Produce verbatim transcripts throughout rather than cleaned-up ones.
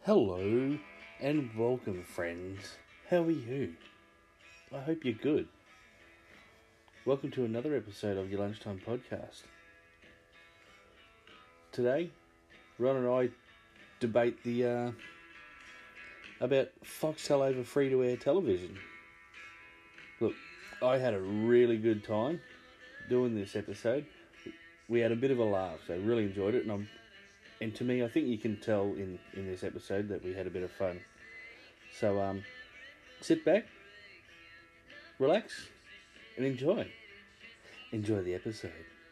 Hello and welcome, friends. How are you? I hope you're good. Welcome to another episode of your Lunchtime Podcast. Today, Ron and I debate the uh, about Foxtel over free-to-air television. Look, I had a really good time doing this episode. We had a bit of a laugh, so I really enjoyed it, and I'm And to me, I think you can tell in, in this episode that we had a bit of fun. So, um, sit back, relax, and enjoy. Enjoy the episode.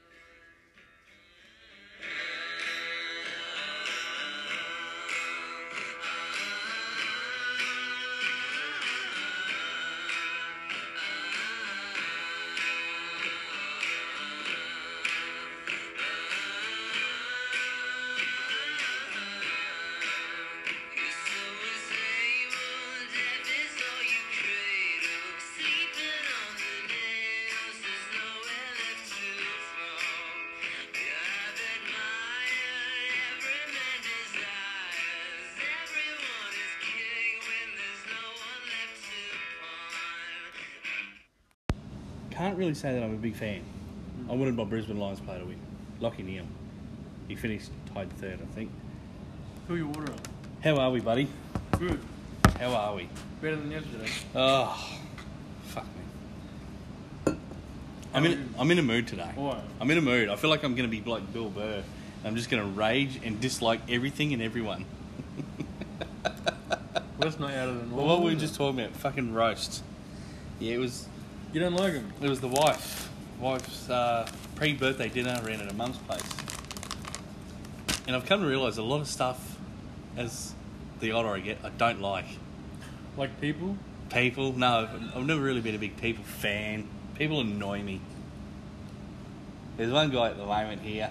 Can't really say that I'm a big fan. Mm. I wanted my Brisbane Lions player to win. Lockie Neal. He finished tied third, I think. Fill your water up. How are we, buddy? Good. How are we? Better than yesterday. Oh, fuck me. I'm in. I'm in a mood today. Why? I'm in a mood. I feel like I'm going to be like Bill Burr. I'm just going to rage and dislike everything and everyone. Well, that's not out of the norm. Well, what were we just talking about? Fucking roast. Yeah, it was. You don't like him? It was the wife. Wife's uh, pre-birthday dinner ran at a mum's place. And I've come to realise a lot of stuff, as the older I get, I don't like. Like people? People? No, I've never really been a big people fan. People annoy me. There's one guy at the moment here.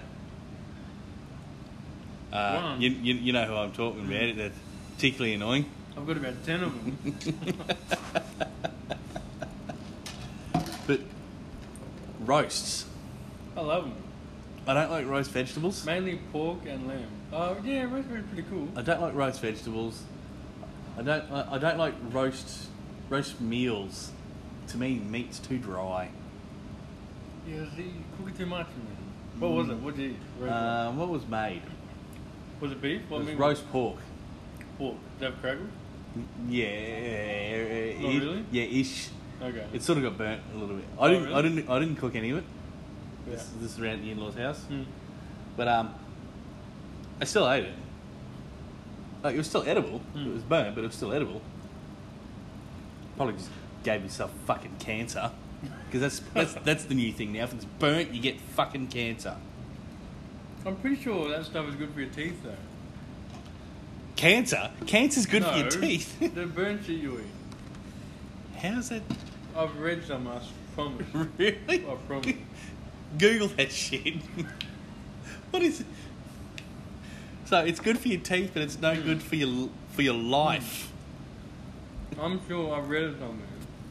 Uh, One? you, you you know who I'm talking about. Mm. That's particularly annoying. I've got about ten of them. But roasts. I love them. I don't like roast vegetables. Mainly pork and lamb. Oh, yeah, roast is pretty cool. I don't like roast vegetables. I don't. I, I don't like roast roast meals. To me, meat's too dry. Yeah, see, you cook it too much, man. What was it? What did you eat? Roast Uh, what was made? was it beef? What It was meat roast pork. pork. Did it have crackles? Yeah. Oh, i- really? Yeah, ish. Okay. It sort of got burnt a little bit. I Oh, didn't. really? I didn't. I didn't cook any of it. Yeah. This, this is around the in-laws' house. Hmm. But um, I still ate it. Like, it was still edible. Mm. It was burnt, but it was still edible. Probably just gave yourself fucking cancer. Because that's that's that's the new thing now. If it's burnt, you get fucking cancer. I'm pretty sure that stuff is good for your teeth, though. Cancer? Cancer's good for your No, teeth. the burnt shit you eat. How's that? I've read some, I promise. Really? I promise. Google that shit. What is it? So it's good for your teeth, but it's no good for your for your life. I'm sure I've read it somewhere.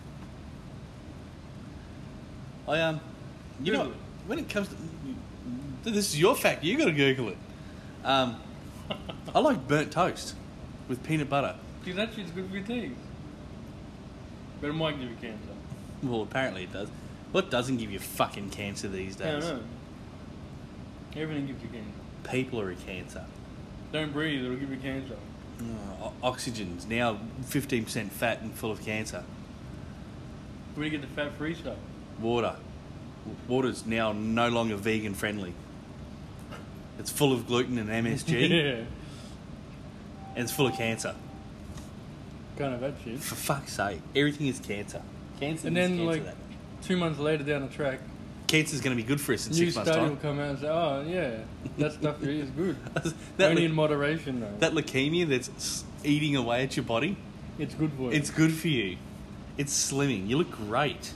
I um, you Google know, it. when it comes to this is your fact. You got to Google it. Um, I like burnt toast with peanut butter. See, that shit's good for your teeth. But it might give you cancer. Well, apparently it does. What doesn't give you fucking cancer these I don't days? know. Everything gives you cancer. People are a cancer. Don't breathe, it'll give you cancer. Oh, o- oxygen's now fifteen percent fat and full of cancer. Where do you get the fat-free stuff? Water. Water's now no longer vegan friendly. It's full of gluten and M S G, Yeah. and it's full of cancer. Kind of that shit. For fuck's sake, everything is cancer. Cancer And is then, cancer. like, that. two months later down the track, Cancer's going to be good for us in new six months' study will time. come out and say, oh, yeah, that stuff you eat is good. that, Only le- in moderation, though. that leukemia that's s- eating away at your body, It's good for you. it's good for you. It's slimming. You look great.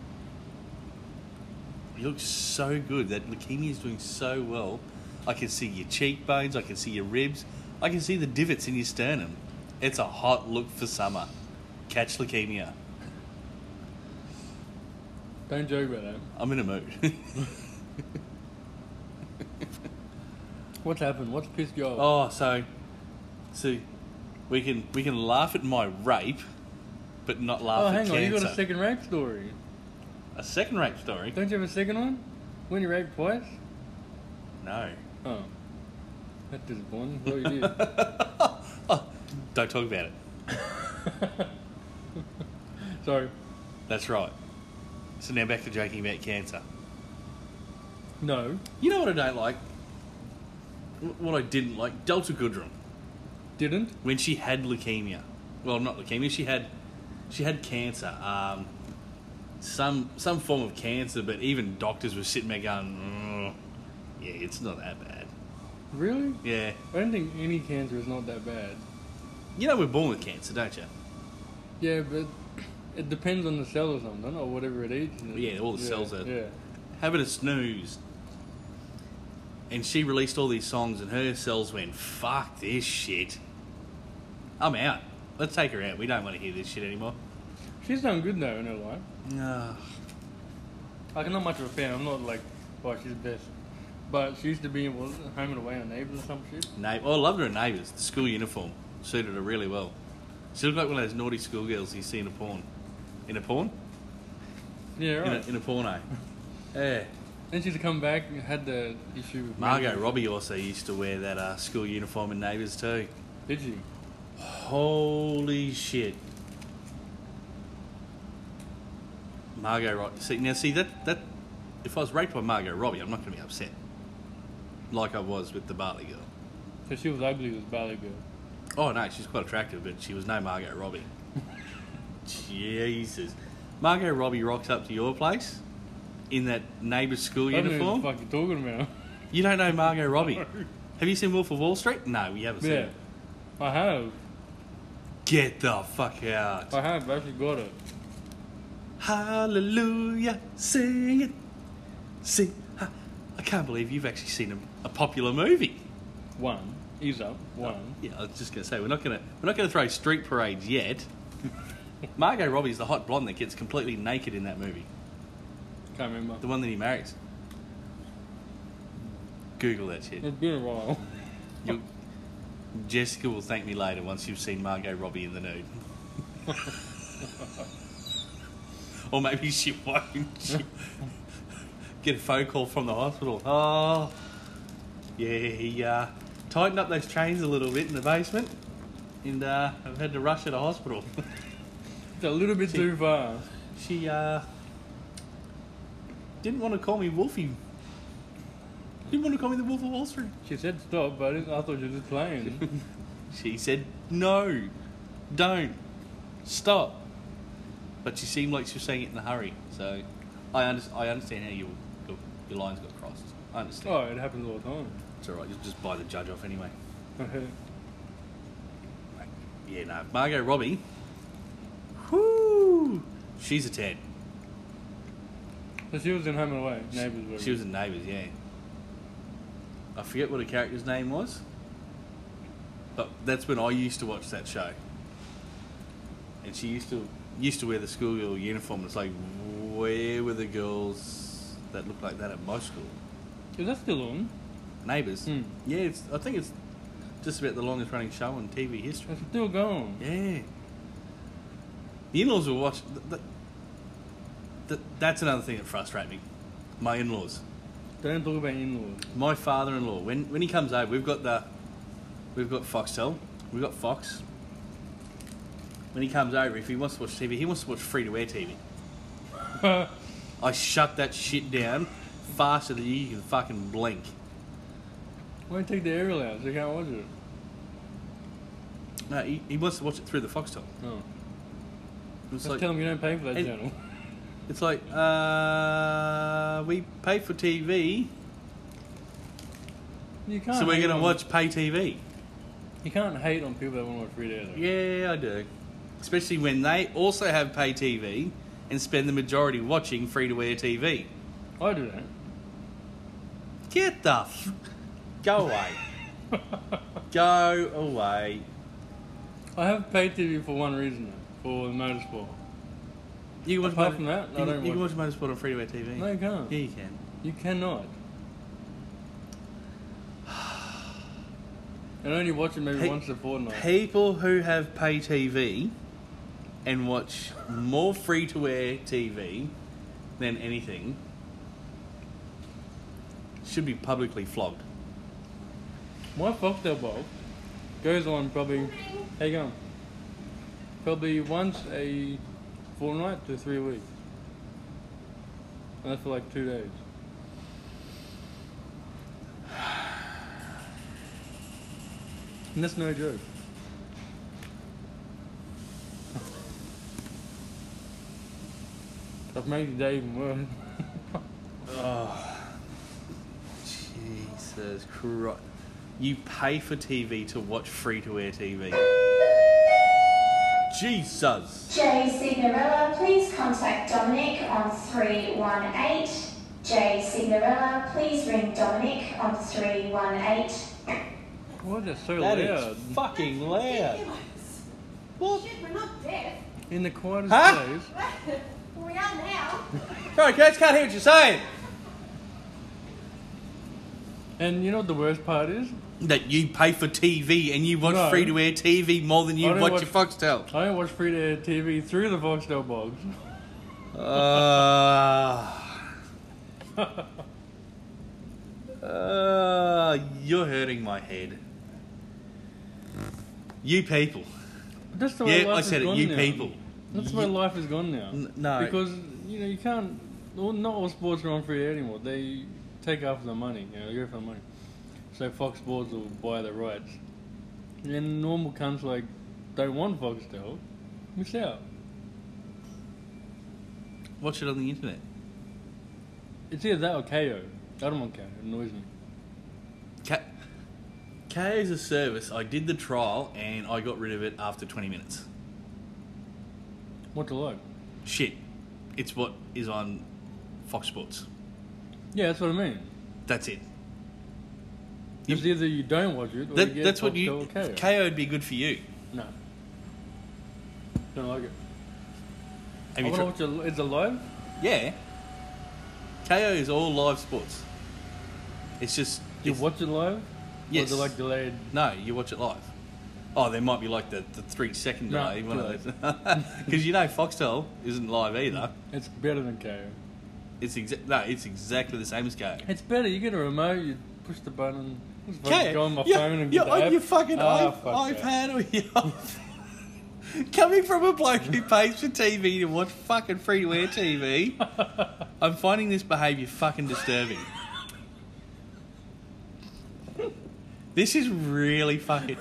You look so good. That leukemia is doing so well. I can see your cheekbones. I can see your ribs. I can see the divots in your sternum. It's a hot look for summer. Catch leukemia. Don't joke about that. I'm in a mood. What's happened? What's pissed you off? Oh, so, so We can we can laugh at my rape, but not laugh Oh, at hang cancer. on, you got a second rape story. A second rape story? Don't you have a second one? When you raped twice? No. Oh. That's disappointing. What you did. Oh, don't talk about it. Sorry. That's right. So now back to joking about cancer. No. You know what I don't like? Wh- What I didn't like? Delta Goodrum. Didn't? When she had leukemia. Well, not leukemia. She had, she had cancer. Um, some some form of cancer. But even doctors were sitting there going, mm, "Yeah, it's not that bad." Really? Yeah. I don't think any cancer is not that bad. You know we're born with cancer, don't you? Yeah, but it depends on the cell or something, or whatever it eats. Yeah, all the yeah, cells are Yeah. having a snooze. And she released all these songs, and her cells went, "Fuck this shit. I'm out. Let's take her out. We don't want to hear this shit anymore." She's done good though in her life. No. Like, I'm not much of a fan. I'm not like, oh, she's the best. But she used to be in what, Home and Away on Neighbours or some shit. Na- oh, I loved her in Neighbours. The school uniform suited her really well. She looked like one of those naughty schoolgirls you see in a porn. In a porn? Yeah, In right. a, in a porno. Yeah. Then she's come back and had the issue with Margot Robbie also used to wear that uh, school uniform in Neighbours too. Did she? Holy shit. Margot Robbie. See, now, see, that, that... If I was raped by Margot Robbie, I'm not going to be upset. Like I was with the Barley Girl. So she was ugly, this Ballet Girl. Oh, no, she's quite attractive, but she was no Margot Robbie. Jesus. Margot Robbie rocks up to your place in that Neighbours school I don't know uniform. what the fuck you're talking about. You don't know Margot Robbie. Have you seen Wolf of Wall Street? No, you haven't seen Yeah. it. I have. Get the fuck out. I have. I actually got it. Hallelujah, sing it. Sing. ha- I can't believe you've actually seen a, a popular movie. One. Ease up. One. Yeah, I was just going to say, we're not going to we're not going to throw street parades yet. Margot Robbie's the hot blonde that gets completely naked in that movie. Can't remember. The one that he marries. Google that shit. It's been a while. You'll, Jessica will thank me later once you've seen Margot Robbie in the nude. Or maybe she won't. She get a phone call from the hospital. Oh, yeah, he uh, tightened up those chains a little bit in the basement, and uh, I've had to rush her to hospital. It's a little bit She- too far. She uh, didn't want to call me Wolfie. Didn't want to call me the Wolf of Wall Street. She said stop, but I, didn't, I thought you were just playing. She said, "No, don't stop." But she seemed like she was saying it in a hurry. So I, under- I understand how you, your, your lines got crossed. I understand. Oh, it happens all the time. It's all right. You'll just buy the judge off anyway. Yeah, no. Margot Robbie. Whoo! She's a ten. So she was in Home and Away. Neighbours were. She was in Neighbours, yeah. I forget what her character's name was. But that's when I used to watch that show. And she used to used to wear the schoolgirl uniform. It's like, where were the girls that looked like that at my school? Is that still on? Neighbours. Hmm. Yeah, it's, I think it's just about the longest running show in T V history. It's still going. Yeah. The in-laws will watch... Th- th- th- that's another thing that frustrates me. My in-laws. Don't talk about in-laws. My father-in-law, when when he comes over, we've got the... We've got Foxtel. We've got Fox. When he comes over, if he wants to watch T V, he wants to watch free-to-air T V. I shut that shit down faster than you can fucking blink. Why don't you take the aerial out so you can't watch it? No, he, he wants to watch it through the Foxtel. Oh. It's Just like, tell them you don't pay for that and- channel. it's like, uh, we pay for T V, You can't so we're hate going to on- watch pay T V. You can't hate on people that want to watch free to air though. Yeah, I do. Especially when they also have pay T V and spend the majority watching free-to-air T V. I do that. Get the f- Go away. Go away. I have paid T V for one reason though, for the motorsport. You can watch, Apart motor- from that, you, I can- don't you can watch watch motorsport on free-to-air T V. No, you can't. Yeah, you can. You cannot. And only watch it maybe Pe- once a fortnight. People who have pay T V and watch more free-to-air T V than anything should be publicly flogged. My Foxtel box goes on probably, how you going? Probably once a fortnight to three weeks. And that's for like two days. And that's no joke. I've made your day even worse. Oh, Jesus Christ. You pay for T V to watch free-to-air T V. Jesus. J Signorella, please contact Dominic on three one eight. J Signorella, please ring Dominic on three one eight. Why is that so That loud? is fucking loud. What? Shit, we're not deaf. In the quietest Huh? place. We are now. Sorry, kids, can't hear what you're saying. And you know what the worst part is? That you pay for T V and you watch No. free-to-air T V more than you I don't watch, watch- your Foxtel. I don't watch free to air T V through the Foxtel box. Uh, uh, you're hurting my head. You people. That's the way Yeah, life I has said it. gone You now. people. That's the way You- life has gone now. N- no. Because, you know, you can't... Well, not all sports are on free air anymore. They take after the money. You know, they go for the money. So Fox Sports will buy the rights. And normal cunts like don't want Foxtel miss out. Watch it on the internet. It's either that or K O. I don't want K O. It annoys me. K K is a service. I did the trial and I got rid of it after twenty minutes. What's it like? Shit. It's what is on Fox Sports. Yeah, that's what I mean. That's it. It's either you don't watch it or That, you get that's what Foxtel you. or K O. K O would be good for you. No. Don't like it. Have I you want tri- to watch it. Is it live? Yeah. K O is all live sports. It's just. You it's- watch it live? Yes. Or is it like delayed? No, you watch it live. Oh, there might be like the, the three second No, delay. One too of those. Because you know Foxtel isn't live either. It's better than K O. It's exa- no, it's exactly the same as K O. It's better. You get a remote, you push the button. Just K O, go on my you're- phone and you're get the on app. your fucking Ah, iP- fuck that. iPad or your Coming from a bloke who pays for T V to watch fucking free-to-air T V, I'm finding this behaviour fucking disturbing. This is really fucking...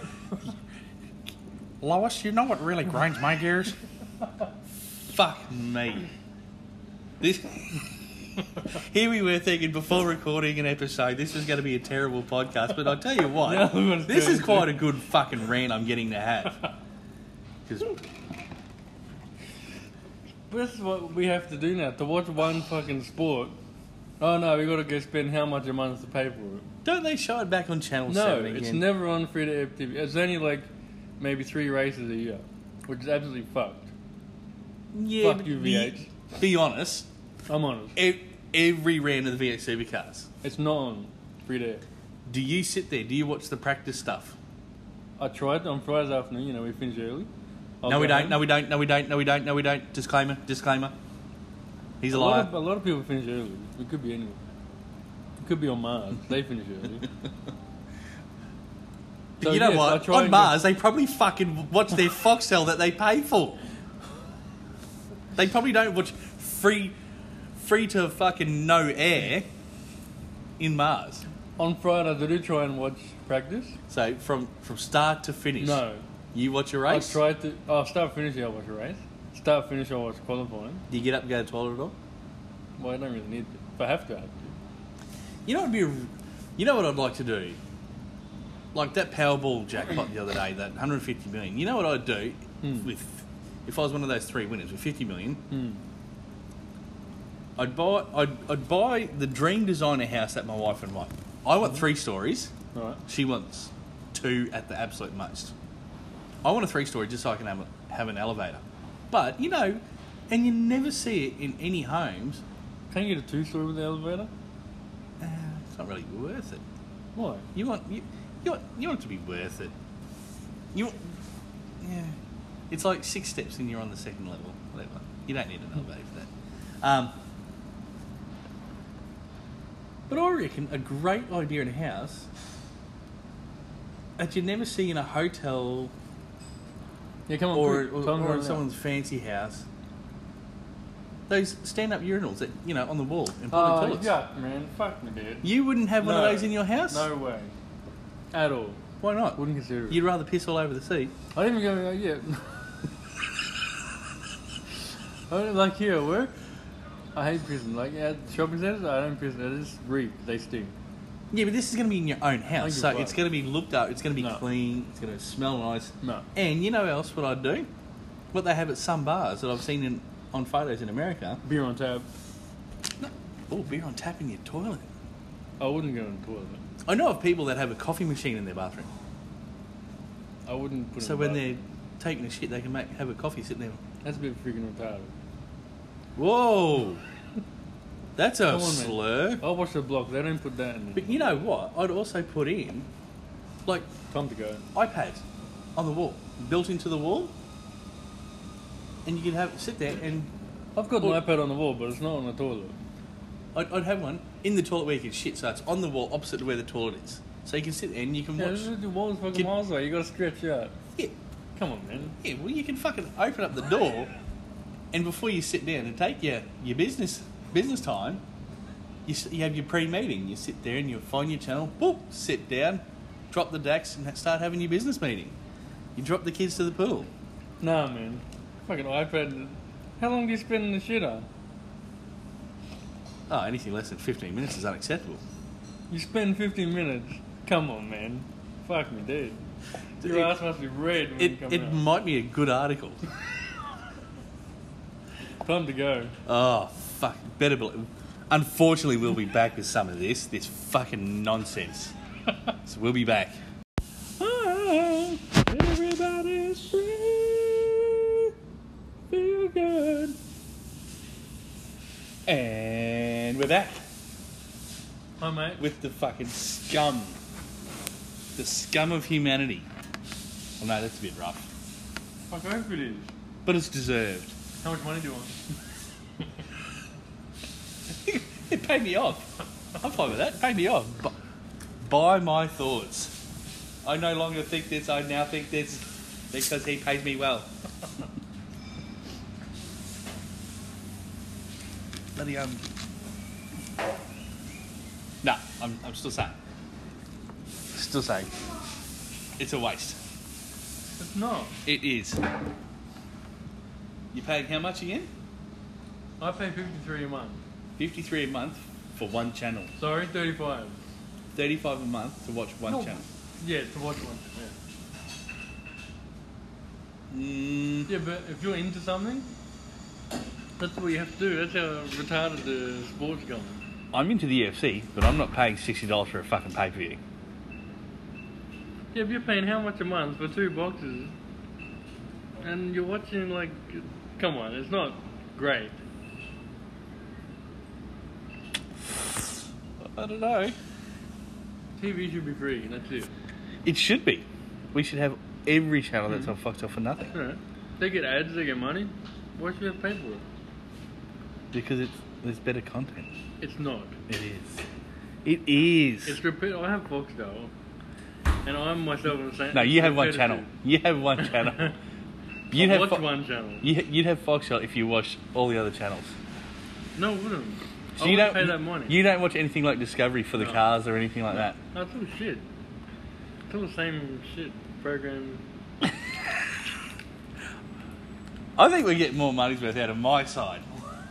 Lois, you know what really grinds my gears? Fuck me. This... Here we were thinking before recording an episode, this was going to be a terrible podcast, but I'll tell you what, Yeah, I'm gonna this do is it. quite a good fucking rant I'm getting to have. 'Cause But this is what we have to do now. To watch one fucking sport. Oh no, we got to go spend how much a month to pay for it. don't they show it back on Channel No, seven again? it's never on free to air T V. It's only like maybe three races a year, which is absolutely fucked. Yeah, Fuck but you, be- V H. Be honest, I'm honest. e- every round of the V H Supercars, It's not on free to air. do you sit there, do you watch the practice stuff? I tried on Friday afternoon. You know, we finish early. I'll No go we don't, home. no we don't, no we don't, no we don't, no we don't. Disclaimer, disclaimer. He's a A lot, liar. of, a lot of people finish early. It could be anywhere. It could be on Mars. They finish early. But So, you know yes, I what? try On and Mars, they probably fucking watch their Foxtel that they pay for. They probably don't watch free, free to fucking no air in Mars. On Fridays, I do try and watch practice. So from from start to finish, No. you watch a I race. try to... Oh, start finishing, I'll watch a race. Start finish, I'll watch qualifying. Do you get up and go to the toilet at all? Well, I don't really need to. If I have to, I have to. You know, it'd be. A, you know what I'd like to do? Like that Powerball jackpot the other day, that one hundred fifty million. You know what I'd do Hmm. with if I was one of those three winners with fifty million? Hmm. I'd buy. I'd, I'd buy the dream designer house that my wife and want. I want three stories. Alright. She wants two at the absolute most. I want a three story just so I can have a, have an elevator. But you know, and you never see it in any homes. Can you get a two-story with the elevator? Uh, it's not really worth it. Why? You want you, You want, you want it to be worth it. You want, yeah. It's like six steps and you're on the second level. Whatever. You don't need an elevator for that. Um, but I reckon a great idea in a house that you'd never see in a hotel Yeah, come on, or, quick. or, Time to or run in out. someone's fancy house. Those stand-up urinals that, you know, on the wall in public Oh, toilets. yeah, man. Fuck me, dude. You wouldn't have one No. of those in your house? No way. At all. Why not? Wouldn't consider it. You'd rather piss all over the seat. I didn't even go, yeah. I don't, like here at work, I hate pissing. Like at shopping centres, I don't piss. I just reek. They stink. Yeah, but this is going to be in your own house, give so a fuck. it's going to be looked up, it's going to be No. clean, it's going to smell nice. No. And you know else what I'd do? What they have at some bars that I've seen in, on photos in America. Beer on tap. No. Oh, beer on tap in your toilet. I wouldn't go in the toilet. I know of people that have a coffee machine in their bathroom. I wouldn't put it So in when the they're taking a shit, they can make have a coffee sitting there. That's a bit freaking retarded. Whoa! That's a Come on, man. slur. I'll watch the block. They don't put that in. But you know what? I'd also put in, like, Time to go. iPads on the wall, built into the wall, and you could have sit there and I've got Well- an iPad on the wall, but it's not on the toilet. I'd, I'd have one in the toilet where you can shit, so it's on the wall opposite to where the toilet is, so you can sit there and you can Yeah, watch. this is the wall's fucking Kid- miles away. You gotta stretch out. Yeah, Come on, man. yeah. Well, you can fucking open up the door, and before you sit down and take your your business business time, you s- you have your pre-meeting. You sit there and you find your channel. Boop, sit down, drop the decks, and ha- start having your business meeting. You drop the kids to the pool. Nah, man. Fucking iPad. How long do you spend in the shitter? Oh, anything less than fifteen minutes is unacceptable. You spend fifteen minutes. Come on, man. Fuck me, dude. Your It- ass must be red when you It come it out. might be a good article. Time to go. Oh, fuck. Better believe. Unfortunately, we'll be back with some of this. This fucking nonsense. So we'll be back. Everybody's free. Feel good. And we're back Hi, mate. with the fucking scum. The scum of humanity. Oh no, that's a bit rough. Fuck, I hope it is. But it's deserved. How much money do you want? It paid me off. I'm fine with that. Paid me off. Bu- Buy my thoughts. I no longer think this. I now think this because he pays me well. Bloody um. No, I'm I'm still saying. Still saying. It's a waste. It's not. It is. You're paying how much again? I pay fifty-three a month. Fifty-three a month for one channel. Sorry, thirty-five. Thirty-five a month to watch one No. channel. Yeah, to watch one. Yeah. Mm, Yeah, but if you're into something, that's what you have to do. That's how retarded the sport's going. I'm into the U F C, but I'm not paying sixty dollars for a fucking pay per view. Yeah, if you're paying how much a month for two boxes, and you're watching like, come on, it's not great. I don't know. T V should be free, and that's it. It should be. We should have every channel that's on Fox Off for nothing Alright. They get ads, they get money. Why should we have to pay for it? because it's there's better content. It's not. It is. It is. It's repeat. I have Foxtel, and I'm myself in the same. no, you have one repetitive. channel. You have one channel. You'd I have watch Fo- one channel. You, you'd have Foxtel if you watched all the other channels. No, I wouldn't. So I you wouldn't don't pay that money. You don't watch anything like Discovery for the No. cars or anything like that. No, it's all shit. It's all the same shit program. I think we get more money's worth out of my side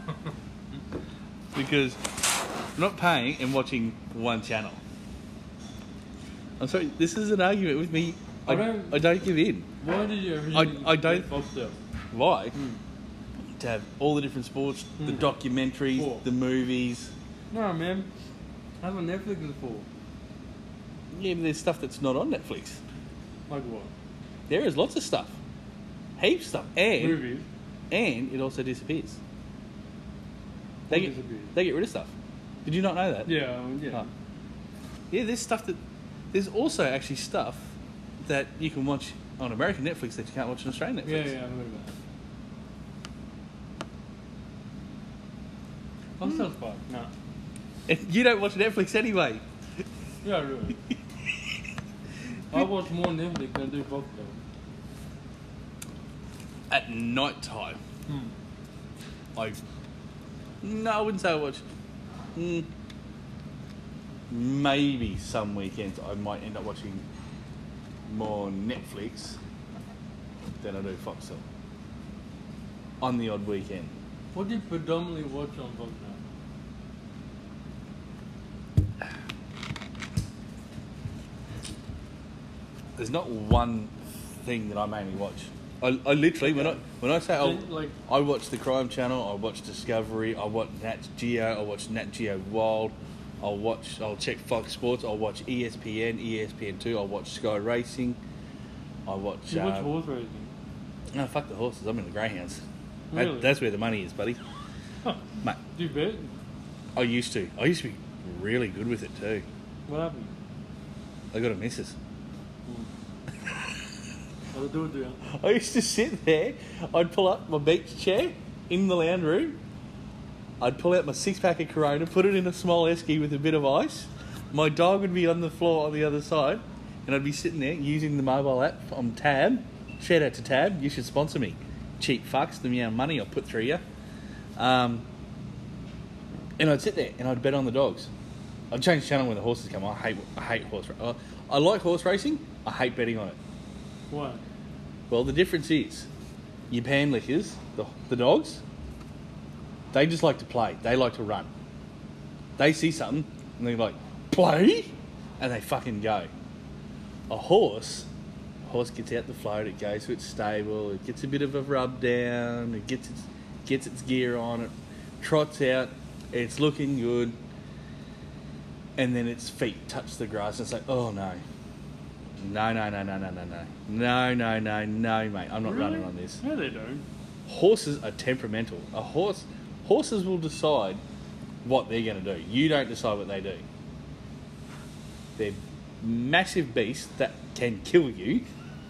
because I'm not paying and watching one channel. I'm sorry, this is an argument with me. I, I don't. don't- I don't give in. Why did you I- originally I don't- get Foxtel? Why? Hmm. To have all the different sports, the Hmm. documentaries, Cool. the movies. No, man. That's what Netflix is for. Yeah, but there's stuff that's not on Netflix. Like what? There is lots of stuff, heaps of stuff, and Movies. and it also disappears. They What get disappears? they get rid of stuff. Did you not know that? Yeah, um, yeah. Oh. Yeah, there's stuff that there's also actually stuff that you can watch on American Netflix that you can't watch on Australian Netflix. Yeah, yeah, I heard about that. Hmm. Hostel's fine. No. And you don't watch Netflix anyway. Yeah, really. I watch more Netflix than I do Foxtel. At night time, Hmm. like, no, I wouldn't say I watch. Mm, maybe some weekends I might end up watching more Netflix than I do Foxtel. On the odd weekend. What do you predominantly watch on Foxtel? There's not one thing that I mainly watch. I, I literally, when I when I say So, I, like- I watch the Crime Channel, I watch Discovery, I watch Nat Geo, I watch Nat Geo Wild, I'll watch, I'll check Fox Sports, I'll watch E S P N, E S P N two, I'll watch Sky Racing, I watch. You watch um, horse racing? No, fuck the horses. I'm in the greyhounds. That- Really? that's where the money is, buddy. Huh. Mate, Do you bet? I used to. I used to be really good with it too. What happened? I got a missus. I'll do it to you. I used to sit there. I'd pull up my beach chair in the lounge room. I'd pull out my six pack of Corona, put it in a small esky with a bit of ice. My dog would be on the floor on the other side, and I'd be sitting there using the mobile app on Tab. Shout out to Tab. You should sponsor me. Cheap fucks. The amount of money I'll put through you. Um, and I'd sit there and I'd bet on the dogs. I'd change channel when the horses come on. I hate, I hate horse racing. I like horse racing. I hate betting on it. Why? Well, the difference is, your pan lickers, the, the dogs, they just like to play. They like to run. They see something and they're like, play? And they fucking go. A horse, a horse gets out the float, it goes to its stable, it gets a bit of a rub down, it gets its, gets its gear on, it trots out, it's looking good, and then its feet touch the grass and it's like, oh no. No, no, no, no, no, no, no. No, no, no, no, mate. I'm not Really? running on this. No, they don't. Horses are temperamental. A horse, horses will decide what they're going to do. You don't decide what they do. They're massive beasts that can kill you,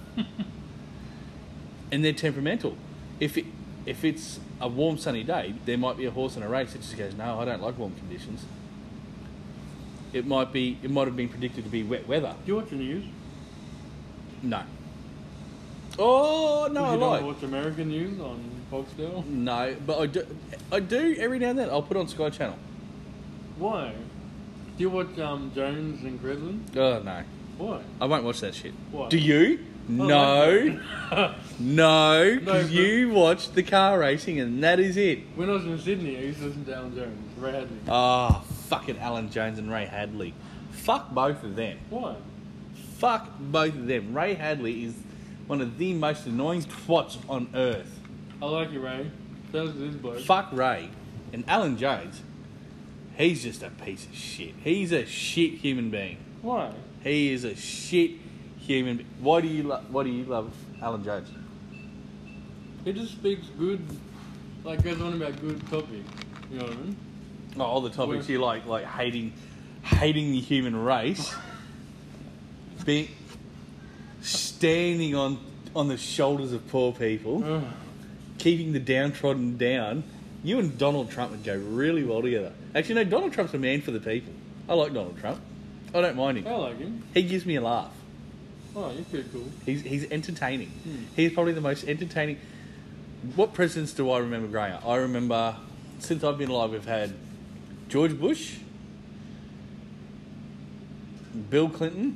and they're temperamental. If it, if it's a warm, sunny day, there might be a horse in a race that just goes, no, I don't like warm conditions. It might be. It might have been predicted to be wet weather. Do you watch the news? No. Oh no, I you don't like. watch American news on Foxtel? No, but I do. I do every now and then. I'll put on Sky Channel. Why? Do you watch um, Jones and Credlin? Oh no, Why? I won't watch that shit. Why? Do you? I No, like that. no, No, because but- you watch the car racing and that is it. When I was in Sydney, I used to listen to Alan Jones, Ray Hadley. Ah, oh, fucking Alan Jones and Ray Hadley. Fuck both of them. Why? Fuck both of them. Ray Hadley is one of the most annoying twats on earth. I like you, Ray. That was this bloke. Fuck Ray. And Alan Jones, he's just a piece of shit. He's a shit human being. Why? He is a shit human being. Why do you lo- Why do you love Alan Jones? He just speaks good, like goes on about good topics. You know what I mean? Oh, all the topics Well- you like, like hating, hating the human race, being standing on on the shoulders of poor people, Ugh. keeping the downtrodden down. You and Donald Trump would go really well together. Actually, no, Donald Trump's a man for the people. I like Donald Trump. I don't mind him. I like him. He gives me a laugh. Oh, you're pretty cool. He's he's entertaining. Hmm. He's probably the most entertaining. What presidents do I remember growing up? I remember, since I've been alive, we've had George Bush, Bill Clinton,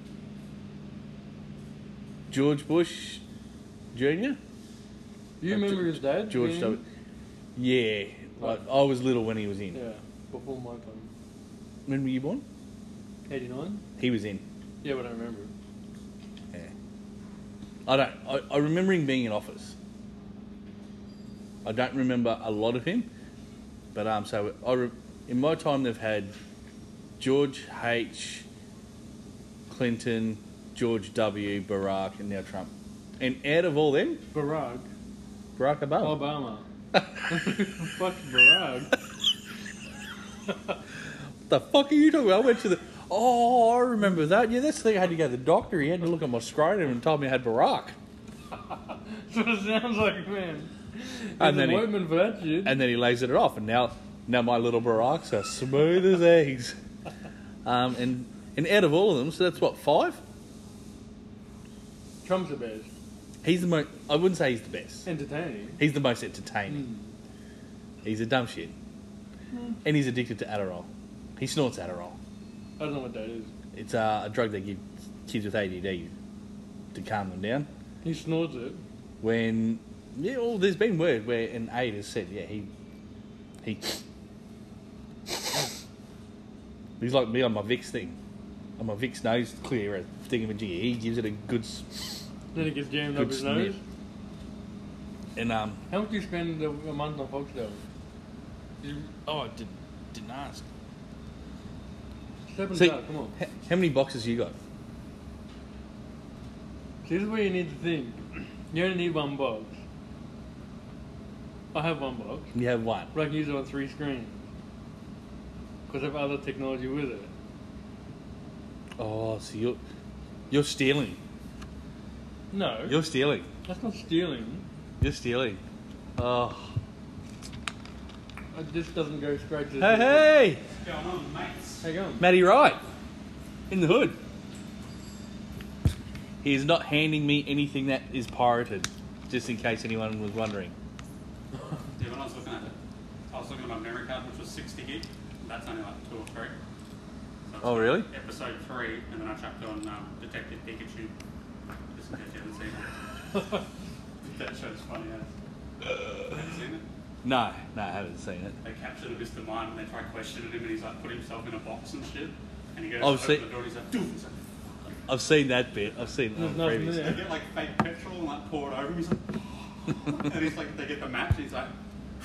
George Bush Junior Do you Uh, remember Ge- his dad? George being- W. Yeah, Right. I, I was little when he was in. Yeah, before my time. When were you born? eighty-nine? He was in. Yeah, but I remember. Yeah. I don't. I, I remember him being in office. I don't remember a lot of him, but um. So I re- in my time they've had George H, Clinton, George W, Barack, and now Trump. And out of all them, Barack. Barack Obama. Obama. Fuck Barack. What the fuck are you talking about? I went to the Oh, I remember that. Yeah, that's the thing. I had to go to the doctor. He had to look at my scrotum and told me I had Barack. That's what it sounds like, man. And And then then he- Whitman for that shit. And then he lays it off, and now, now my little Baracks are smooth as eggs. Um, and and out of all of them, so that's what, five? Trump's the best. He's the most. I wouldn't say he's the best. Entertaining. He's the most entertaining. He's a dumb shit, and he's addicted to Adderall. He snorts Adderall. I don't know what that is. It's uh, a drug they give kids with A D D to calm them down. He snorts it. When yeah, well, there's been word where an aide has said, yeah, he he he's like me on my Vicks thing, on my Vicks nose clear thingamajiggy. He gives it a good s- Then it gets jammed good up his sniff. nose. And um, How much do you spend a, a month on Foxtel? You oh, I did, didn't ask. step and See, start, come on. h- how many boxes you got? See, this is where you need to think. You only need one box. I have one box, You have one. but I can use it on three screens. Because I have other technology with it. Oh, so you're you're stealing. No, You're stealing. that's not stealing. You're stealing. Oh, It just doesn't go straight to the... hey, hey, What's going on, mates? How you going? Matty Wright, in the hood. He is not handing me anything that is pirated, just in case anyone was wondering. Yeah, when I was looking at it, I was looking at my memory card, which was sixty gig. That's only like two or three. So it's Oh, really? Episode three, and then I chucked on um, Detective Pikachu, just in case you haven't seen it. That show's funny as. Have you seen it? No, no, I haven't seen it. They captured a Mister Mind and they try questioning him, and he's like put himself in a box and shit. And he goes Oh, to see- open the door, and he's like, "Doof." He's like, I've seen that bit. I've seen it There's on nothing previous. there. they get like fake petrol and like pour it over him. He's like, and he's like, they get the match. And he's like,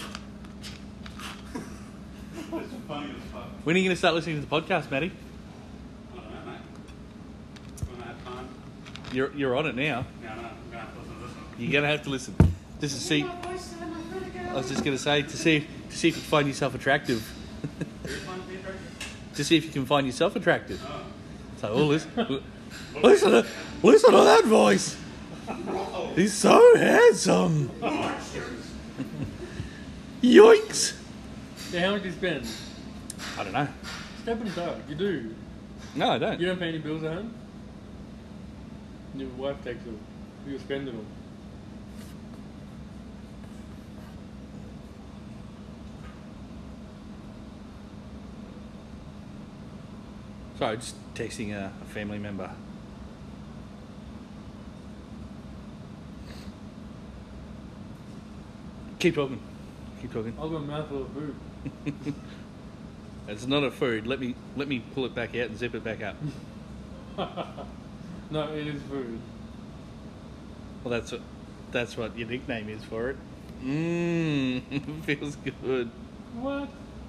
it's funny as fuck. When are you going to start listening to the podcast, Matty? I don't know, mate. When I have time. You're you're on it now. No, no, I'm gonna have to listen to this one. You're going to have to listen. Just to see. I was just going to say to see to see if you find yourself attractive. Who's fun to be attracted? To see if you can find yourself attractive. Oh. So, oh, listen, listen, to, listen to that voice. He's so handsome. Yoinks! Yeah, how much do you spend? I don't know. Step and start. You do. No, I don't. You don't pay any bills at home? Your wife takes them. You spend them. Sorry, just texting a, a family member. Keep talking. Keep talking. I've got a mouthful of food. It's not a food. Let me let me pull it back out and zip it back up. No, it is food. Well, that's what that's what your nickname is for it. Mmm, feels good. What?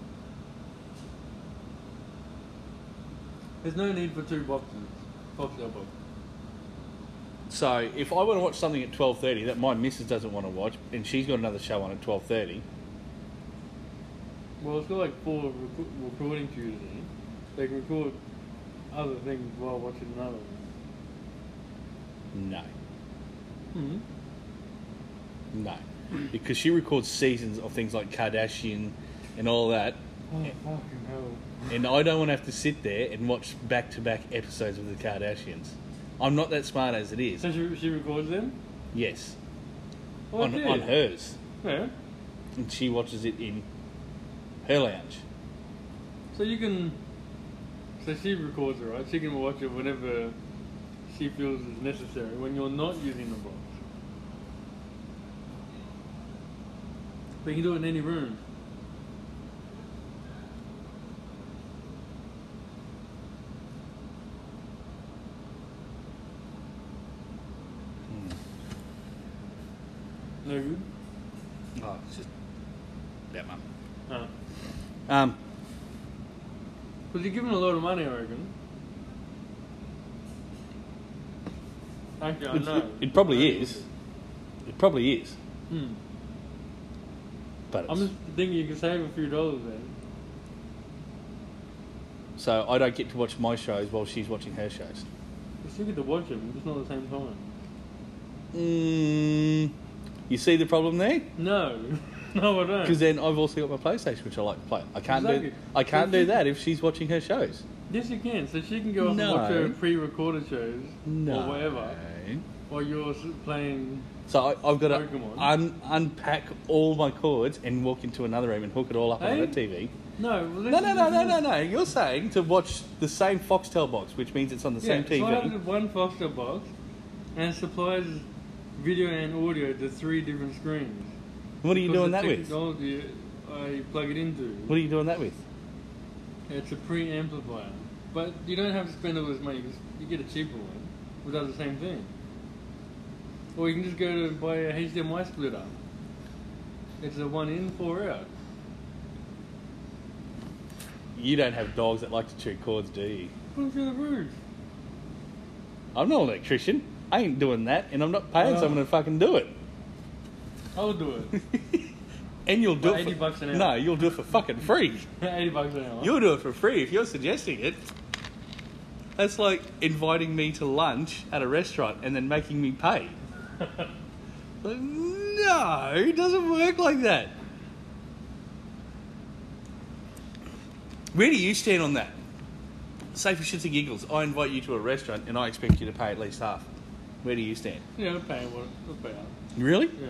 There's no need for two boxes. Foxtel box. So if I want to watch something at twelve thirty that my missus doesn't want to watch, and she's got another show on at twelve thirty, Well, it's got like four rec- recording tutors in it. They can record other things while watching another one. no, Hmm. no, because she records seasons of things like Kardashian and all that, Oh, fucking hell. and I don't want to have to sit there and watch back-to-back episodes of the Kardashians. I'm not that smart as it is. So she, she records them? Yes, Oh, on yeah. on hers, Yeah. and she watches it in her lounge. So you can. So she records it, right? She can watch it whenever she feels is necessary when you're not using the box. But you can do it in any room. No good? Oh, it's just that one. Huh. Um, Because you're giving a lot of money, I reckon. Actually, I it, know. it, it probably I know. is. It probably is. Hmm. But I'm it's, just thinking you can save a few dollars then. So I don't get to watch my shows while she's watching her shows. You still get to watch them, just not at the same time. Mm, you see the problem there? No. No, I don't. Because then I've also got my PlayStation, which I like to play. I can't Exactly. do I can't do that if she's watching her shows. Yes, you can. So she can go off No. and watch her pre-recorded shows No. or whatever, while you're s- playing. So I, I've got to Pokemon. un, unpack all my cords and walk into another room and hook it all up Hey? on that T V. No, well, No, this no, is- no, this no, is- no, no. You're saying to watch the same Foxtel box, which means it's on the Yeah, same T V. so I have one Foxtel box, and it supplies video and audio to three different screens. What are you Because doing the that with? technology I plug it into. What are you doing that with? It's a pre-amplifier, but you don't have to spend all this money. Because you get a cheaper one, which does the same thing. Or you can just go to buy a H D M I splitter. It's a one in, four out. You don't have dogs that like to chew cords, do you? Put them through the roof. I'm not an electrician. I ain't doing that, and I'm not paying Oh. someone to fucking do it. I'll do it. And you'll do For it eighty for, bucks an hour. No, you'll do it for fucking free. eighty bucks an hour. You'll do it for free if you're suggesting it. That's like inviting me to lunch at a restaurant and then making me pay. Like, no, it doesn't work like that. Where do you stand on that? Say for shits and giggles, I invite you to a restaurant and I expect you to pay at least half. Where do you stand? Yeah, I'll pay what I'll pay out. Really? Yeah.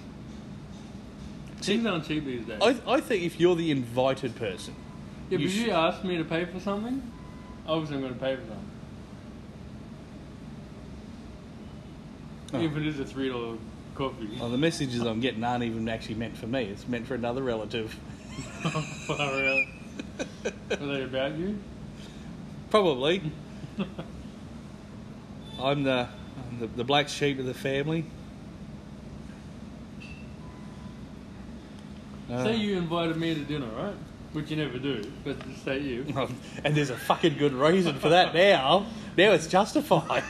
See, Things aren't cheap these days. I, I think if you're the invited person, yeah, you but if sh- you ask me to pay for something, obviously I'm going to pay for something. Oh. Even if it is a three dollar coffee. well, the messages I'm getting aren't even actually meant for me. It's meant for another relative. Far out. Are they about you? Probably. I'm the, I'm the the black sheep of the family. Uh, Say you invited me to dinner, right? Which you never do, but just say you. and there's a fucking good reason for that now. Now it's justified.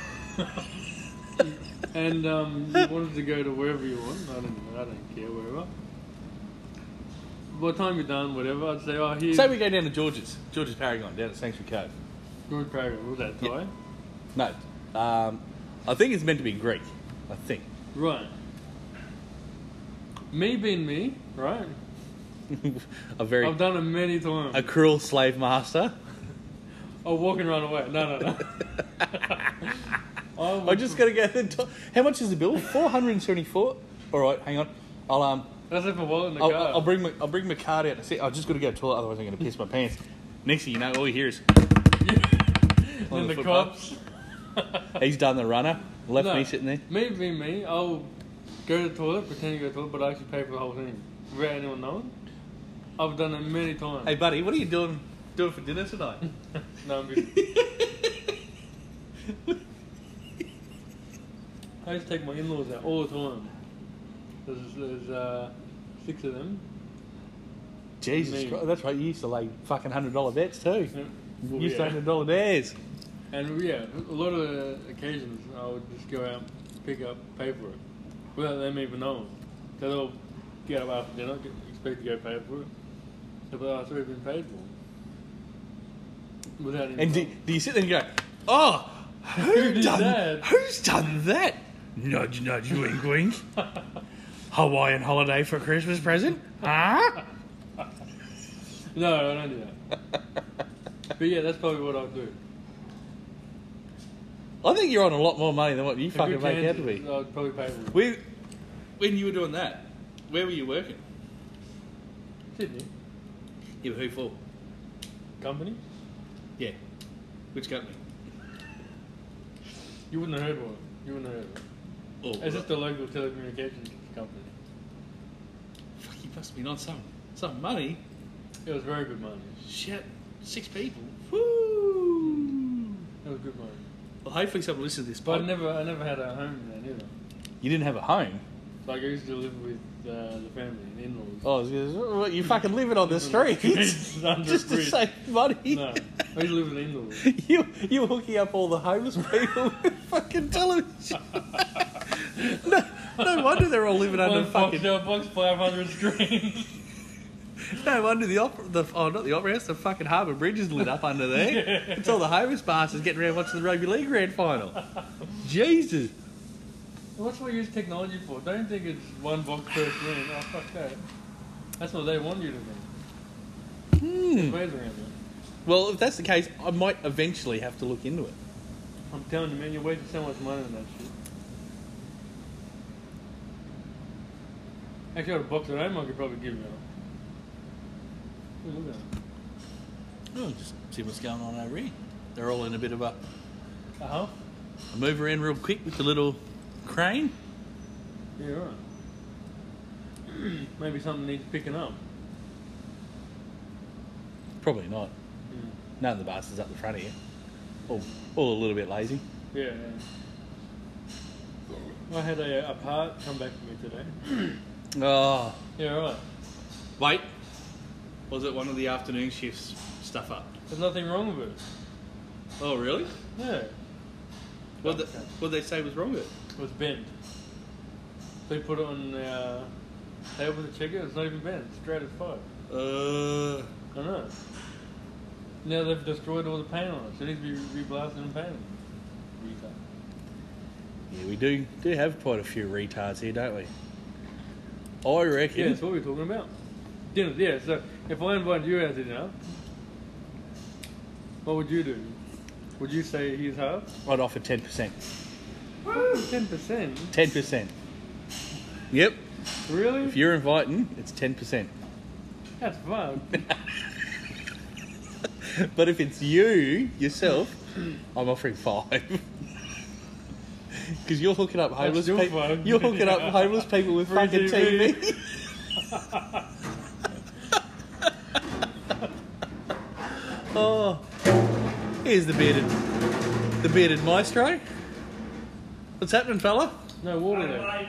And um, you wanted to go to wherever you want. I don't, I don't care, wherever. By the time you're done, whatever, I'd say, oh, here's Say we go down to George's, George's Paragon, down at Sanctuary Cove. George Paragon. Was that Thai? Yeah. No, um, I think it's meant to be Greek. I think. Right. Me being me, right? a very I've done it many times. a cruel slave master. Oh, walk and run away. No, no, no. I I'm just gonna go. To the How much is the bill? Four hundred and seventy-four. All right, hang on. I'll um. That's if I wallet in the I'll, car. I'll bring my I'll bring my card out. To see. I've just got to go to the toilet, otherwise I'm gonna piss my pants. Next thing you know, all you hear is on and the the footpath. cops. he's done the runner. Left No, me sitting there. Me being me, I'll go to the toilet, pretend to go to the toilet, but I actually pay for the whole thing without anyone knowing. I've done it many times. Hey buddy, what are you doing doing for dinner tonight? No, I'm just... I used to take my in-laws out all the time. There's, there's uh, six of them. Jesus Me. Christ, that's right. You used to lay fucking hundred dollar bets too. Yeah. You Well, used to yeah. hundred dollar dares. And yeah, a lot of uh, occasions I would just go out, pick up, pay for it, without them even knowing. So they'll get up after dinner, get, expect to go pay for it. So but oh, it's already been paid for. Without even And do, knowing. do you sit there and go, oh, who Who did done that? Who's done that? Nudge, nudge, wink, wink. Hawaiian holiday for Christmas present? Huh? No, I don't do that. But yeah, that's probably what I'll do. I think you're on a lot more money than what you A fucking good make out to chance be. I'd probably pay for it. Where, when you were doing that, where were you working? Sydney. You were who for? Company? Yeah. Which company? You wouldn't have heard one. You wouldn't have heard one. Oh, It's just a local telecommunications company. fuck, you must have been on some, some money. It was very good money. Shit, six people. Woo! It was good money. Well, hopefully someone listens to this. But I pod- never, I never had a home then either. You didn't have a home. Like I used to live with uh, the family and in-laws. Oh, I was gonna- what, you fucking living on the streets It's under just a to bridge. save money. No, I used to live with in-laws. You you were hooking up all the homeless people with fucking television. no, no wonder they're all living under One fucking. Foxtel box, five hundred screens. No wonder the opera, the oh not the opera house, the fucking Harbour Bridge is lit up under there. Yeah. It's all the homeless bastards getting around watching the rugby league grand final. Jesus. What's what you use technology for? Don't think it's one box per screen. Oh, fuck that. That's what they want you to think. Hmm. There's ways around it. Well, if that's the case, I might eventually have to look into it. I'm telling you, man, you're wasting so much money on that shit. Actually, I got a box at home I could probably give you. Ooh, look at that. Oh, just see what's going on over here. They're all in a bit of a, Uh-huh. a move around real quick with the little crane. Yeah, right. Maybe something needs picking up. Probably not. Mm. None of the bastards up the front here. All, all a little bit lazy. Yeah, yeah. I had a, a part come back to me today. Oh. Yeah, right. Wait. Was it one of the afternoon shifts stuff up? There's nothing wrong with it. Oh, really? Yeah. What did what they say was wrong with it? It was bent. They put it on the uh, table to check it. It's not even bent. It's straight as fuck. Uh, I know. Now they've destroyed all the paint on it, so it needs to be reblasted and painted. Retard. yeah, we do do have quite a few retards here, don't we? I reckon. Yeah, that's what we're talking about. Dinner, yeah. So if I invited you out to dinner, what would you do? Would you say he's half? I'd offer ten percent. Ten percent. ten percent. Yep. Really? If you're inviting, it's ten percent. That's fucked. But if it's you, yourself, I'm offering five. Because you're hooking up homeless still people. fucked. You're hooking up homeless people with Free fucking T T V. V. Oh, here's the bearded, the bearded maestro. What's happening, fella? No water there.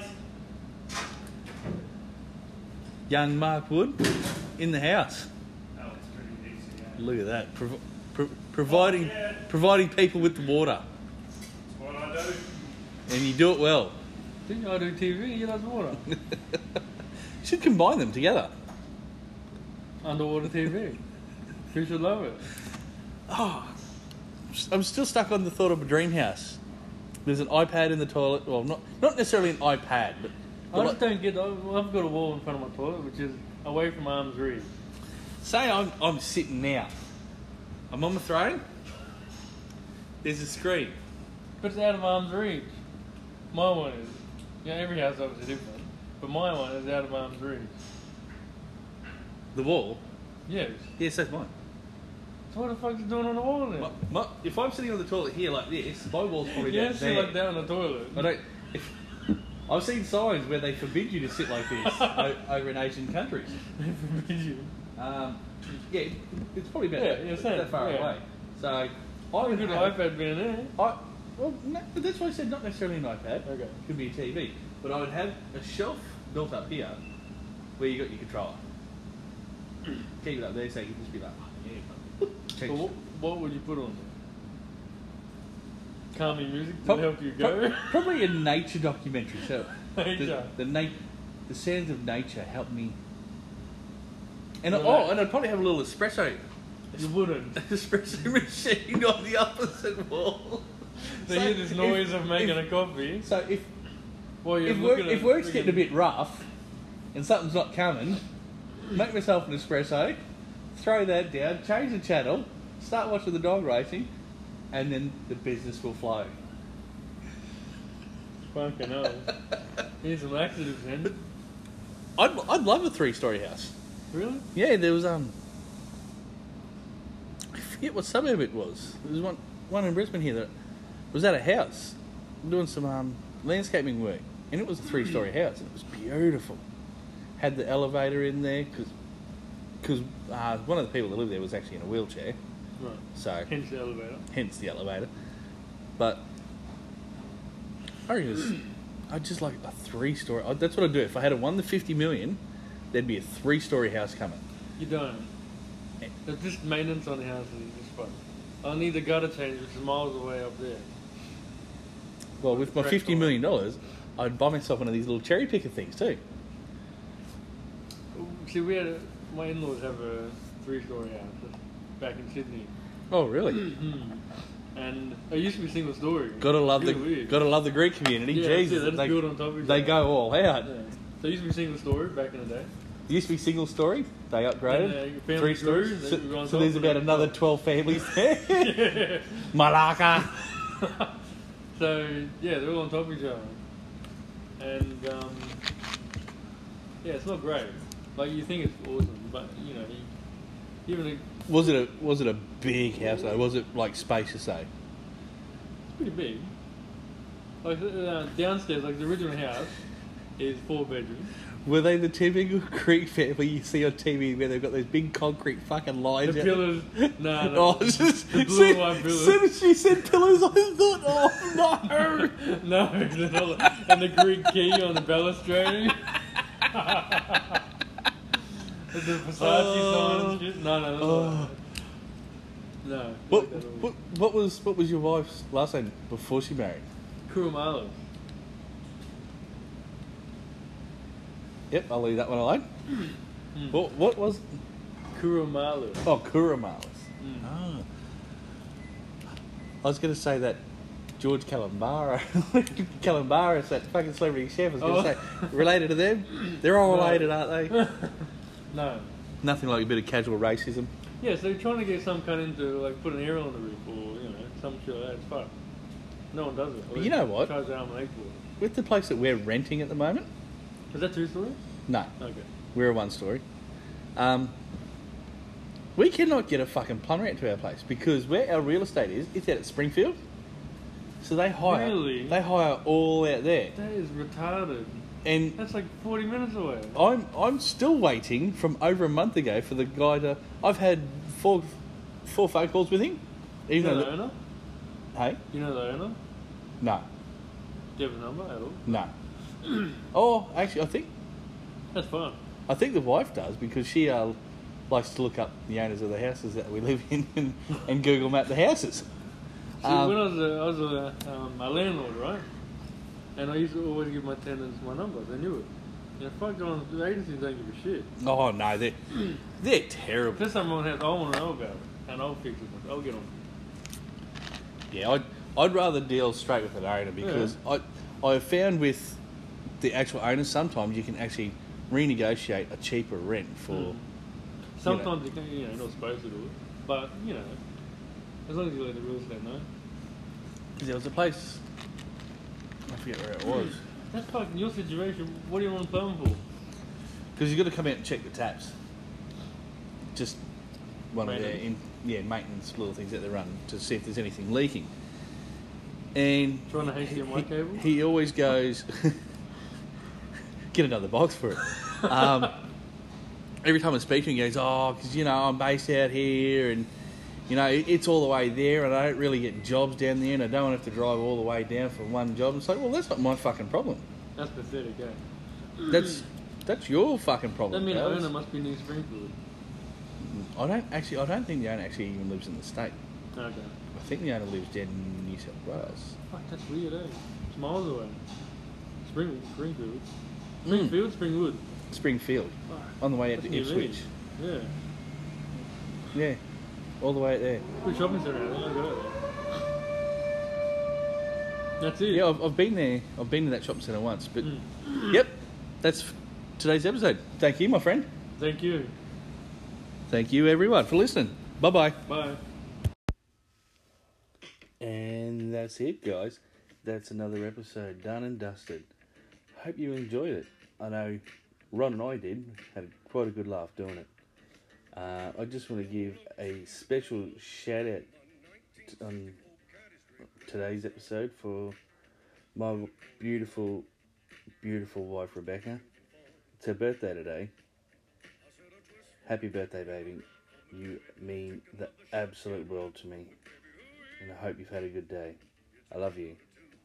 Young Mark Wood in the house. Oh, it's pretty decent, yeah. Look at that, Pro- pro- providing Oh, yeah. providing people with the water, That's what I do. and you do it well. Didn't I do T V? He does water. You should combine them together. Underwater T V. You should love it. Oh, I'm still stuck on the thought of a dream house. There's an iPad in the toilet. Well, not not necessarily an iPad, but I just don't get. I've got a wall in front of my toilet, which is away from arm's reach. say I'm I'm sitting now. I'm on my throne. There's a screen. But it's out of arm's reach. My one is. Yeah, every house is obviously different. But my one is out of arm's reach. The wall. Yes. Yes, that's mine. So what the fuck is it doing on the wall then? My, my, if I'm sitting on the toilet here like this, my wall's probably You down don't sit there. like that on the toilet. I don't. If, I've seen signs where they forbid you to sit like this o- over in Asian countries. Um, yeah, it's probably about Yeah, that, yeah, that same, far yeah. away. So I I would could have. iPad being there. I, well, no, but that's why I said not necessarily an iPad. Okay. Could be a T V. But I would have a shelf built up here where you got your controller. Keep it up there so you can just be like, oh, yeah. Check But what, what would you put on there? Calming music to Prob- help you go? prob- probably a nature documentary. So Nature. the the, na- the sounds of nature help me. And Relax. oh, and I'd probably have a little espresso You wouldn't. espresso machine on the opposite wall. They So hear this if- noise of making if- a coffee. So if While you're if, work, looking at if work's friggin- getting a bit rough and something's not coming, make myself an espresso, throw that down, change the channel, start watching the dog racing, and then the business will flow. Fucking hell. Here's some laxatives then. I'd, I'd love a three-story house. Really? Yeah, there was um, I forget what suburb it was. There was one one in Brisbane here that was at a house doing some um landscaping work, and it was a three-story house, and it was beautiful. Had the elevator in there because because uh, one of the people that lived there was actually in a wheelchair, Right. so Hence the elevator. hence the elevator. But I reckon it's- I'd just like a three-story. I'd- That's what I'd do if I had a one to fifty million. There'd be a three-story house coming. You don't. There's just maintenance on the house is just fun. I'll need the gutter change, which is miles away up there. Well, with my Correct. fifty million dollars, I'd buy myself one of these little cherry picker things too. See, we had a, my in-laws have a three-story house back in Sydney. Oh, really? And it used to be single story. Gotta love Really the weird. gotta love the Greek community. Yeah, Jesus, that's it, they just they, build on top of each they other. go all out. Yeah. So it used to be single story back in the day. It used to be single story. They upgraded. And, uh, family Three stories, stories. they So, go on so top there's of about it. another twelve families there. Yeah. Malacca. So yeah, they're all on top of each other, and um, yeah, it's not great. Like you think it's awesome, but you know, you, even a, it's Was it a was it a big house though? Was it like spacious though? pretty big. Like uh, downstairs, like the original house is four bedrooms. Were they the typical Greek family you see on T V where they've got those big concrete fucking lines? The out- pillars, no, no, Oh, it's just, the blue and white as pillars. soon as she said pillars, I thought, oh no. No, they're not- and the Greek key on the balustrade. With the Versace sign and shit. No, no, no. Oh. No. What, like that at all. what what was what was your wife's last name before she married? Kurumalos. Yep, I'll leave that one alone. What what was? Kurumalos. Oh, Kuramalis. Mm. Ah. I was going to say that George Calambara, Calambara, that fucking celebrity chef. I was going Oh. to say related to them. They're all No. related, aren't they? No. Nothing like a bit of casual racism. Yeah, so they're trying to get some kind into, like, put an aerial on the roof or, you know, some shit like that. It's fun. No one does it. Or You they know what? Charge an arm and leg for it. With the place that we're renting at the moment, Is that two story? no, Okay. we're a one story. Um, we cannot get a fucking plumber out to our place because where our real estate is, it's out at Springfield. So they hire, Really? they hire all out there, That is retarded. and That's like forty minutes away. I'm I'm still waiting from over a month ago for the guy to. I've had four four phone calls with him. You Even know though the owner? the- hey, You know the owner? no, Do you have a number at all? no. Oh, actually, I think That's fun. I think the wife does because she uh, likes to look up the owners of the houses that we live in and, and Google map the houses. See, Um, when I was a, I was a, um, a landlord, right? And I used to always give my tenants my number. They knew it. And fuck on, the agencies don't give a shit. Oh no, they're they're If terrible. there's something on the house, I want to know about it. And I'll fix it. I'll get on. Yeah, I'd I'd rather deal straight with an owner because I I've found with the actual owners sometimes you can actually renegotiate a cheaper rent for. Mm. Sometimes you, can, you know, you're not supposed to do it. But, you know, as long as you let the real estate know. Because there was a place, I forget where it was. That's fucking your situation. What do you want to plan for? Because you've got to come out and check the taps. Just one of their Maintenance. in, yeah maintenance little things that they run to see if there's anything leaking. And Trying to H D M I he, cable? he always goes, get another box for it. Um, every time I speak to him, he goes, oh, because you know I'm based out here and. You know, it- it's all the way there, and I don't really get jobs down there, and I don't want to have to drive all the way down for one job. It's like, well, that's not my fucking problem. That's pathetic, eh? That's that's your fucking That problem. means the pals. owner must be near Springfield. I don't actually. I don't think the owner actually even lives in the state. Okay. I think the owner lives down in New South Wales. Fuck, that's weird, eh? It's miles away. Spring, Springfield. Mm. Springfield, Springwood. Springfield, Fuck. on the way out That's to near me. Ipswich. Yeah. Yeah, all the way out there. Good shopping centre out there. I go out there. That's it. Yeah, I've, I've been there. I've been to that shopping centre once. But Mm. yep, that's f- today's episode. Thank you, my friend. Thank you. Thank you, everyone, for listening. Bye bye. Bye. And that's it, guys. That's another episode done and dusted. Hope you enjoyed it. I know Ron and I did. Had quite a good laugh doing it. Uh, I just want to give a special shout out t- on today's episode for my beautiful, beautiful wife, Rebecca. It's her birthday today. Happy birthday, baby. You mean the absolute world to me. And I hope you've had a good day. I love you.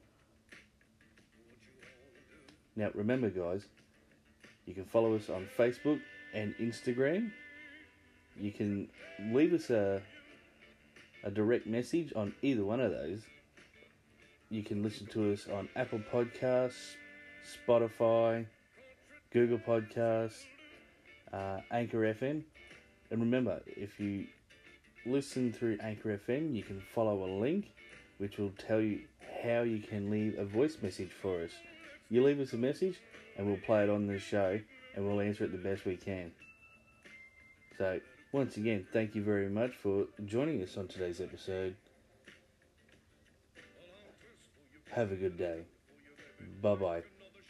Now, remember, guys, you can follow us on Facebook and Instagram. You can leave us a, a direct message on either one of those. You can listen to us on Apple Podcasts, Spotify, Google Podcasts, uh, Anchor F M. And remember, if you listen through Anchor F M, you can follow a link which will tell you how you can leave a voice message for us. You leave us a message and we'll play it on the show and we'll answer it the best we can. So, once again, thank you very much for joining us on today's episode. Have a good day. Bye-bye.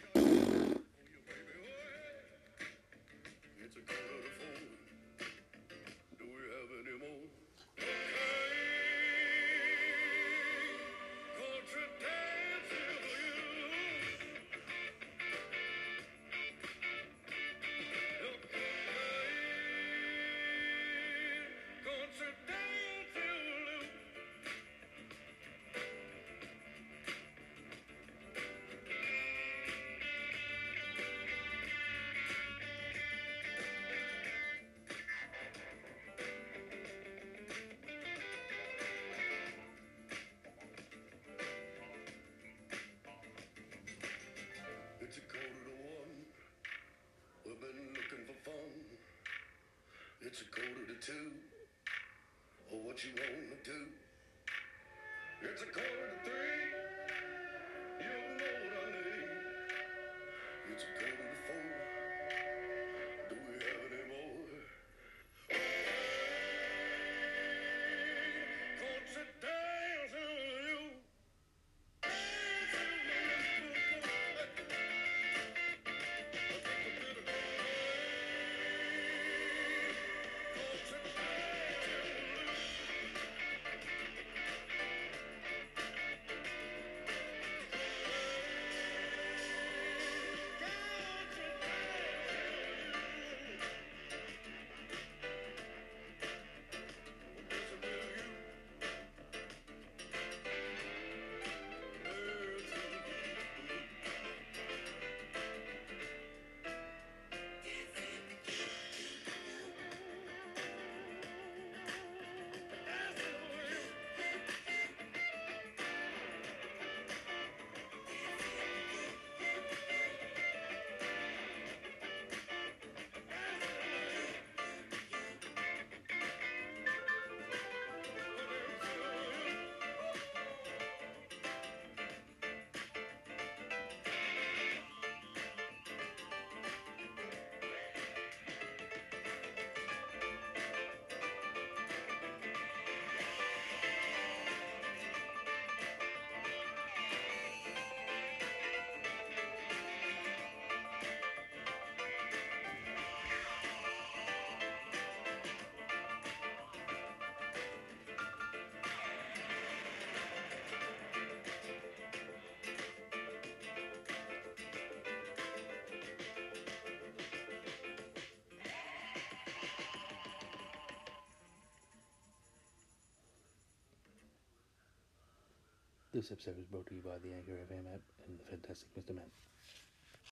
It's a quarter to one. We've been looking for fun. It's a quarter to two. Or what you wanna do? It's a quarter to three. You know what I mean. It's a quarter to four. Do we have any more? Can't sit down to you. This episode was brought to you by the Anchor F M app and the fantastic Mister Matt.